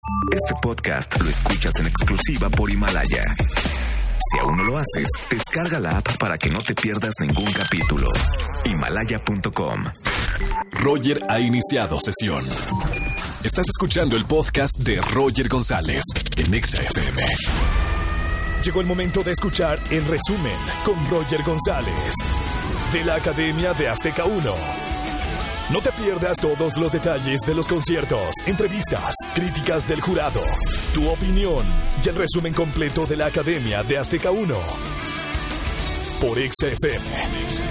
Este podcast lo escuchas en exclusiva por Himalaya. Si aún no lo haces, descarga la app para que no te pierdas ningún capítulo. Himalaya.com. Roger ha iniciado sesión. Estás escuchando el podcast de Roger González en Exa FM. Llegó el momento de escuchar el resumen con Roger González de la Academia de Azteca 1. No te pierdas todos los detalles de los conciertos, entrevistas, críticas del jurado, tu opinión y el resumen completo de la Academia de Azteca 1 por Exa FM.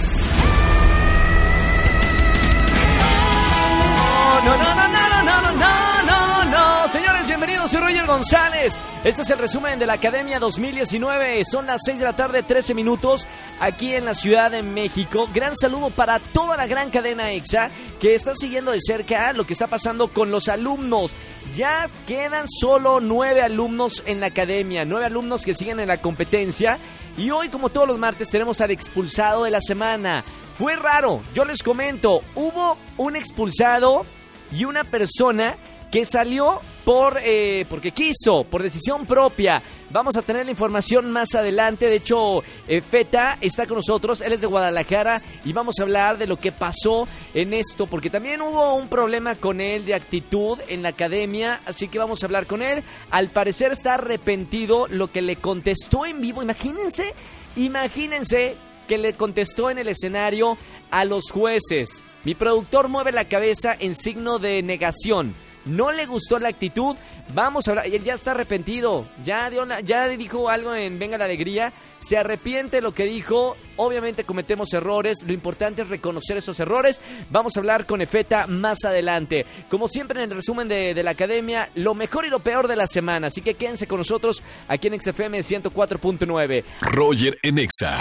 No. Señores, bienvenidos, soy Roger González. Este es el resumen de la Academia 2019. Son las 6 de la tarde, 13 minutos, aquí en la Ciudad de México. Gran saludo para toda la gran cadena EXA, que está siguiendo de cerca lo que está pasando con los alumnos. Ya quedan solo 9 alumnos en la Academia, 9 alumnos que siguen en la competencia. Y hoy, como todos los martes, tenemos al expulsado de la semana. Fue raro, yo les comento, hubo un expulsado y una persona que salió porque quiso, por decisión propia. Vamos a tener la información más adelante. De hecho, Feta está con nosotros, él es de Guadalajara, y vamos a hablar de lo que pasó en esto, porque también hubo un problema con él de actitud en la academia, así que vamos a hablar con él. Al parecer está arrepentido lo que le contestó en vivo. Imagínense que le contestó en el escenario a los jueces. Mi productor mueve la cabeza en signo de negación. No le gustó la actitud. Vamos a hablar. Él ya está arrepentido. Ya dijo algo en Venga la Alegría. Se arrepiente de lo que dijo. Obviamente cometemos errores. Lo importante es reconocer esos errores. Vamos a hablar con Efeta más adelante. Como siempre en el resumen de la Academia, lo mejor y lo peor de la semana. Así que quédense con nosotros aquí en XFM 104.9. Roger en Exa.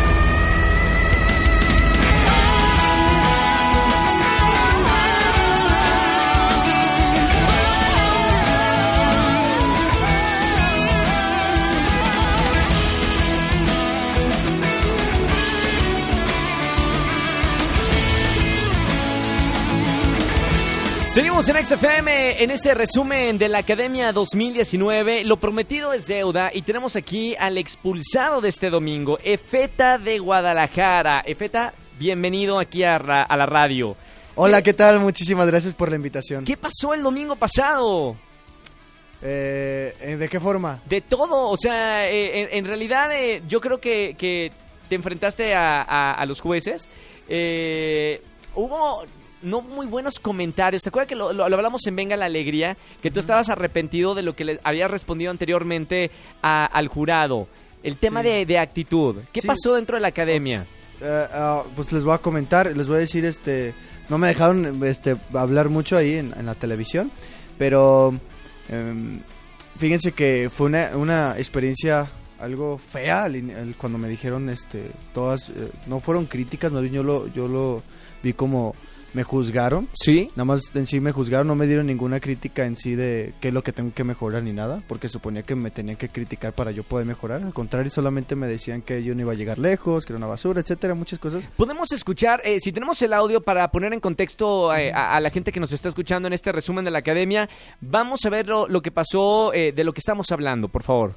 Seguimos en XFM en este resumen de la Academia 2019. Lo prometido es deuda y tenemos aquí al expulsado de este domingo, Efeta de Guadalajara. Efeta, bienvenido aquí a la radio. Hola, ¿qué tal? Muchísimas gracias por la invitación. ¿Qué pasó el domingo pasado? ¿De qué forma? De todo, o sea, en realidad yo creo que te enfrentaste a los jueces. Hubo no muy buenos comentarios. ¿Te acuerdas que lo hablamos en Venga la Alegría? Que tú estabas arrepentido de lo que le habías respondido anteriormente al jurado. El tema de actitud. ¿Qué pasó dentro de la academia? Pues les voy a comentar, les voy a decir, no me dejaron hablar mucho ahí en la televisión, pero fíjense que fue una experiencia algo fea cuando me dijeron, todas, no fueron críticas, más bien yo lo vi como me juzgaron. ¿Sí? Nada más en sí me juzgaron, no me dieron ninguna crítica en sí de qué es lo que tengo que mejorar ni nada, porque suponía que me tenían que criticar para yo poder mejorar. Al contrario, solamente me decían que yo no iba a llegar lejos, que era una basura, etcétera, muchas cosas. Podemos escuchar, si tenemos el audio para poner en contexto a la gente que nos está escuchando en este resumen de la academia, vamos a ver lo que pasó, de lo que estamos hablando, por favor.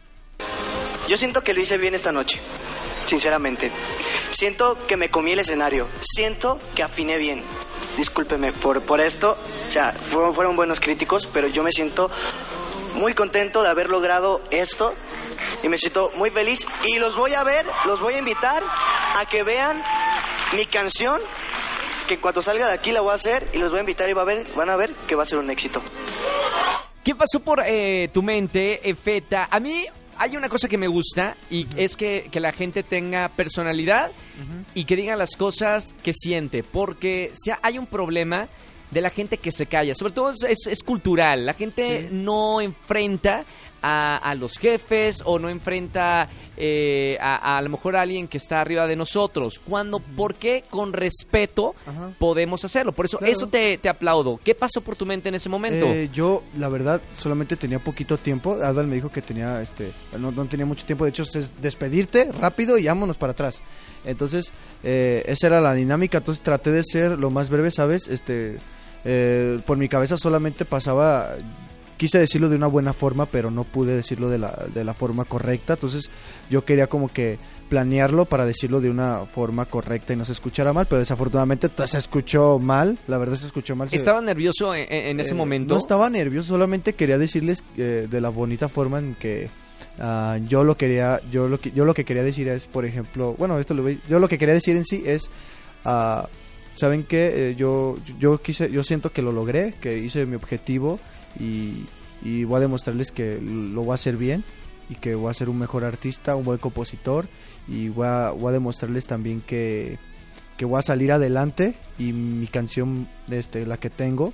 Yo siento que lo hice bien esta noche, sinceramente. Siento que me comí el escenario, siento que afiné bien. Discúlpeme por esto, o sea, fueron buenos críticos, pero yo me siento muy contento de haber logrado esto y me siento muy feliz y los voy a invitar a que vean mi canción, que cuando salga de aquí la voy a hacer y los voy a invitar y van a ver que va a ser un éxito. ¿Qué pasó por tu mente, Efeta? A mí hay una cosa que me gusta y es que la gente tenga personalidad y que diga las cosas que siente, porque si hay un problema de la gente que se calla, sobre todo es cultural, la gente no enfrenta a los jefes o no enfrenta a lo mejor a alguien que está arriba de nosotros, ¿por qué con respeto podemos hacerlo? Por eso, eso te aplaudo. ¿Qué pasó por tu mente en ese momento? Yo, la verdad, solamente tenía poquito tiempo. Adal me dijo que tenía, no tenía mucho tiempo. De hecho, es despedirte rápido y vámonos para atrás. Entonces, esa era la dinámica. Entonces, traté de ser lo más breve, ¿sabes? Por mi cabeza solamente pasaba quise decirlo de una buena forma, pero no pude decirlo de la forma correcta. Entonces yo quería como que planearlo para decirlo de una forma correcta y no se escuchara mal, pero desafortunadamente se escuchó mal, la verdad se escuchó mal. ¿Estaba nervioso en ese momento? No estaba nervioso, solamente quería decirles de la bonita forma en que yo lo que quería decir es, por ejemplo, bueno, yo lo que quería decir en sí es, ¿saben qué? Yo siento que lo logré, que hice mi objetivo y voy a demostrarles que lo voy a hacer bien y que voy a ser un mejor artista, un buen compositor, y voy a demostrarles también que voy a salir adelante y mi canción, la que tengo,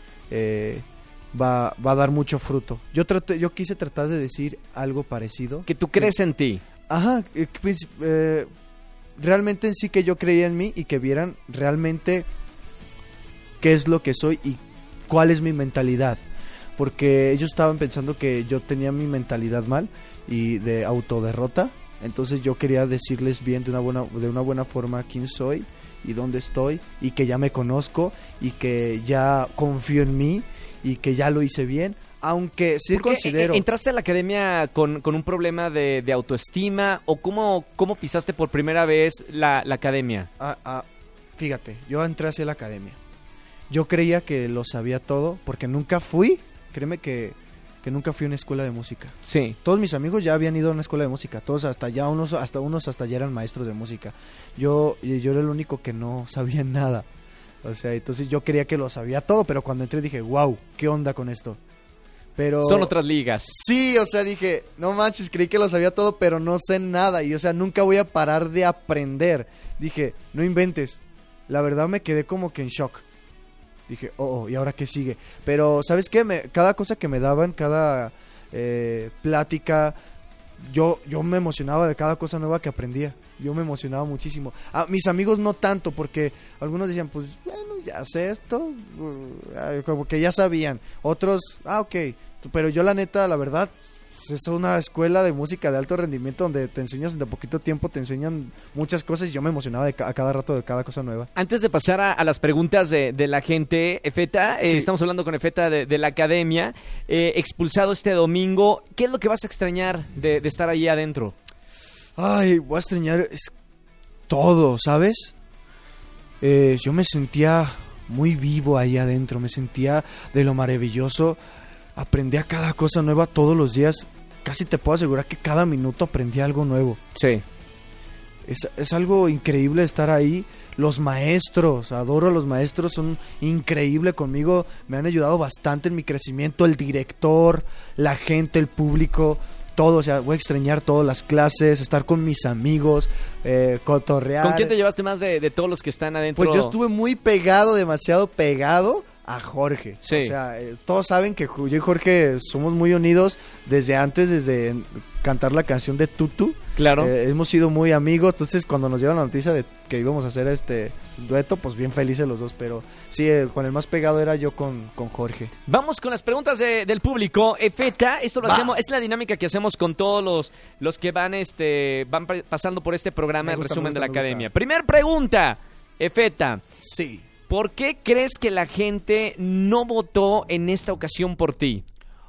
va a dar mucho fruto. Yo quise tratar de decir algo parecido. Que tú crees en ti. Ajá, realmente en sí que yo creía en mí y que vieran realmente qué es lo que soy y cuál es mi mentalidad. Porque ellos estaban pensando que yo tenía mi mentalidad mal y de autoderrota. Entonces yo quería decirles bien de una buena forma quién soy y dónde estoy, y que ya me conozco y que ya confío en mí y que ya lo hice bien. Aunque sí considero... ¿Entraste a la academia con un problema de autoestima o cómo pisaste por primera vez la academia? Fíjate, yo entré hacia la academia. Yo creía que lo sabía todo porque nunca fui, créeme que nunca fui a una escuela de música. Sí. Todos mis amigos ya habían ido a una escuela de música, todos unos hasta ya eran maestros de música. Yo era el único que no sabía nada. O sea, entonces yo creía que lo sabía todo, pero cuando entré dije, wow, ¿qué onda con esto? Pero son otras ligas. Sí, o sea, dije, no manches, creí que lo sabía todo, pero no sé nada. Y, o sea, nunca voy a parar de aprender. Dije, no inventes. La verdad me quedé como que en shock. Dije, ¿y ahora qué sigue? Pero, ¿sabes qué? Cada cosa que me daban, cada plática, yo me emocionaba de cada cosa nueva que aprendía. Yo me emocionaba muchísimo. Mis amigos no tanto, porque algunos decían, pues, bueno, ya sé esto. Como que ya sabían. Otros, ok. Pero yo la neta, la verdad, es una escuela de música de alto rendimiento donde te enseñas de poquito tiempo, te enseñan muchas cosas y yo me emocionaba a cada rato de cada cosa nueva. Antes de pasar a las preguntas de la gente, Efeta, sí. Estamos hablando con Efeta de la academia, expulsado este domingo. ¿Qué es lo que vas a extrañar de estar ahí adentro? Ay, voy a extrañar todo, ¿sabes? Yo me sentía muy vivo ahí adentro, me sentía de lo maravilloso. Aprendía cada cosa nueva todos los días. Casi te puedo asegurar que cada minuto aprendía algo nuevo. Sí. Es algo increíble estar ahí. Los maestros, adoro a los maestros, son increíbles conmigo. Me han ayudado bastante en mi crecimiento. El director, la gente, el público, todo. O sea, voy a extrañar todas las clases, estar con mis amigos, cotorrear. ¿Con quién te llevaste más de todos los que están adentro? Pues yo estuve muy pegado, demasiado pegado a Jorge. Sí. O sea, todos saben que yo y Jorge somos muy unidos desde cantar la canción de Tutu. Claro. Hemos sido muy amigos, entonces cuando nos dieron la noticia de que íbamos a hacer este dueto, pues bien felices los dos, pero sí, con el más pegado era yo con Jorge. Vamos con las preguntas del público. Efeta, esto lo hacemos, es la dinámica que hacemos con todos los que van pasando por este programa, el resumen de la academia. Primer pregunta, Efeta. Sí. ¿Por qué crees que la gente no votó en esta ocasión por ti?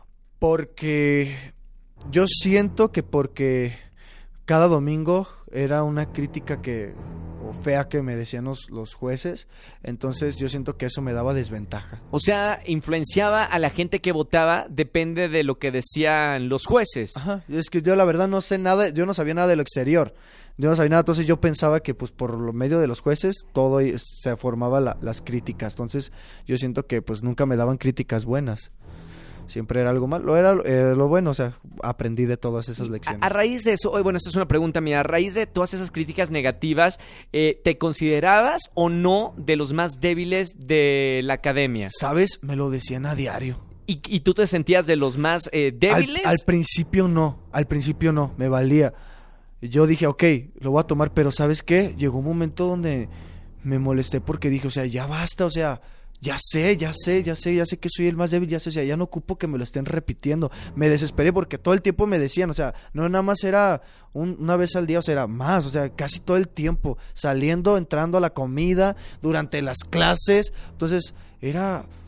Porque yo siento que porque cada domingo era una crítica fea que me decían los jueces, entonces yo siento que eso me daba desventaja. O sea, influenciaba a la gente que votaba, depende de lo que decían los jueces. Ajá, es que yo la verdad no sé nada, yo no sabía nada de lo exterior. Yo no sabía nada, entonces yo pensaba que pues por lo medio de los jueces todo se formaba las críticas. Entonces yo siento que pues nunca me daban críticas buenas. Siempre era algo malo, era lo bueno, o sea, aprendí de todas esas lecciones. A raíz de eso, bueno, esta es una pregunta mía, a raíz de todas esas críticas negativas, ¿te considerabas o no de los más débiles de la academia? ¿Sabes? Me lo decían a diario. ¿Y tú te sentías de los más débiles? Al principio no, me valía. Yo dije, ok, lo voy a tomar, pero ¿sabes qué? Llegó un momento donde me molesté porque dije, o sea, ya basta, o sea, ya sé que soy el más débil, ya sé, o sea, ya no ocupo que me lo estén repitiendo. Me desesperé porque todo el tiempo me decían, o sea, no nada más era una vez al día, o sea, era más, o sea, casi todo el tiempo, saliendo, entrando a la comida, durante las clases, entonces era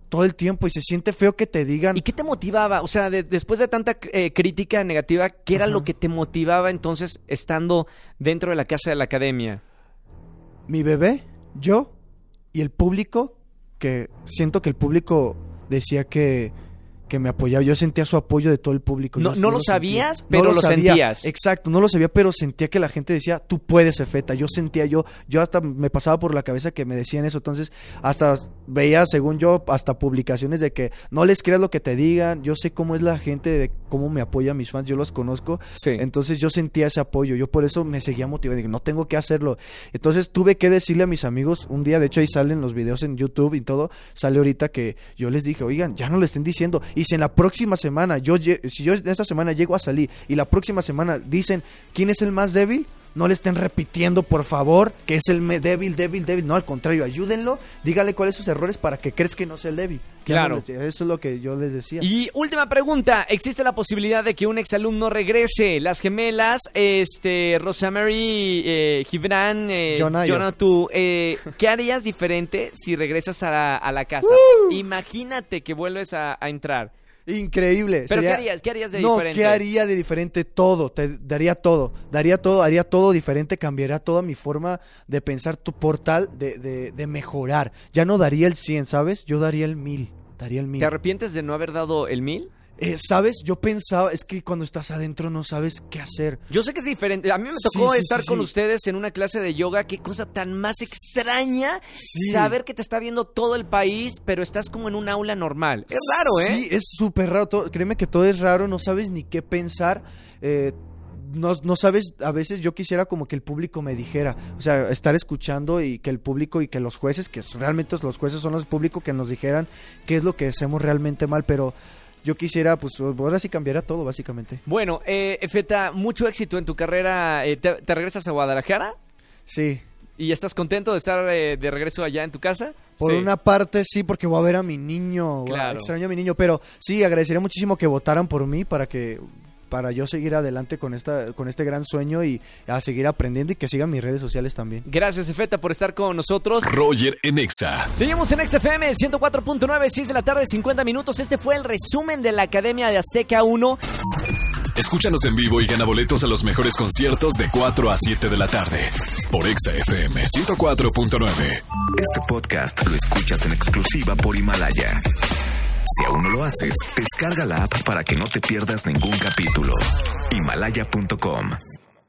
todo el tiempo y se siente feo que te digan. ¿Y qué te motivaba? O sea, después de tanta crítica negativa, ¿qué era lo que te motivaba entonces estando dentro de la casa de la academia? Mi bebé, yo y el público, que siento que el público decía que me apoyaba. Yo sentía su apoyo de todo el público. No lo sabías, sentía. pero no lo sabía. Sentías. Exacto, no lo sabía, pero sentía que la gente decía, tú puedes, Efeta. Yo sentía, yo hasta me pasaba por la cabeza que me decían eso. Entonces, hasta veía, según yo, hasta publicaciones de que no les creas lo que te digan. Yo sé cómo es la gente, de cómo me apoya a mis fans, yo los conozco. Sí. Entonces, yo sentía ese apoyo. Yo por eso me seguía motivando. Dije, no tengo que hacerlo. Entonces, tuve que decirle a mis amigos un día, de hecho, ahí salen los videos en YouTube y todo. Sale ahorita que yo les dije, oigan, ya no le estén diciendo. Y si en la próxima semana, si yo esta semana llego a salir y la próxima semana dicen quién es el más débil, no le estén repitiendo, por favor, que es el débil. No, al contrario, ayúdenlo, dígale cuáles son sus errores para que crees que no sea el débil. Claro. Eso es lo que yo les decía. Y última pregunta, ¿existe la posibilidad de que un exalumno regrese? Las gemelas, Rosemary, Gibran, Jonah, tú, ¿qué harías diferente si regresas a la casa? Imagínate que vuelves a entrar. Increíble. ¿Pero qué harías? ¿Qué harías de diferente? ¿Qué haría de diferente? Todo, daría todo, haría todo diferente, cambiaría toda mi forma de pensar por tal de mejorar. Ya no daría el 100, ¿sabes? Yo daría el 1000. ¿Te arrepientes de no haber dado el 1000? ¿Sabes? Yo pensaba, es que cuando estás adentro no sabes qué hacer. Yo sé que es diferente. A mí me tocó estar con ustedes en una clase de yoga. Qué cosa tan más extraña saber que te está viendo todo el país, pero estás como en un aula normal. Es raro, ¿eh? Sí, es súper raro. Créeme que todo es raro, no sabes ni qué pensar. No sabes, a veces yo quisiera como que el público me dijera, o sea, estar escuchando y que el público y que los jueces, que realmente los jueces son los públicos, que nos dijeran qué es lo que hacemos realmente mal, pero yo quisiera, pues ahora sí cambiaría todo, básicamente. Bueno, Efeta, mucho éxito en tu carrera. ¿Te regresas a Guadalajara? Sí. ¿Y estás contento de estar de regreso allá en tu casa? Por una parte sí, porque voy a ver a mi niño, claro. Extraño a mi niño, pero sí, agradecería muchísimo que votaran por mí para yo seguir adelante con este gran sueño y a seguir aprendiendo y que sigan mis redes sociales también. Gracias, Efeta, por estar con nosotros. Roger en Exa. Seguimos en Exa FM 104.9, 6 de la tarde, 50 minutos. Este fue el resumen de la Academia de Azteca 1. Escúchanos en vivo y gana boletos a los mejores conciertos de 4 a 7 de la tarde por Exa FM 104.9. Este podcast lo escuchas en exclusiva por Himalaya. Si aún no lo haces, descarga la app para que no te pierdas ningún capítulo. Himalaya.com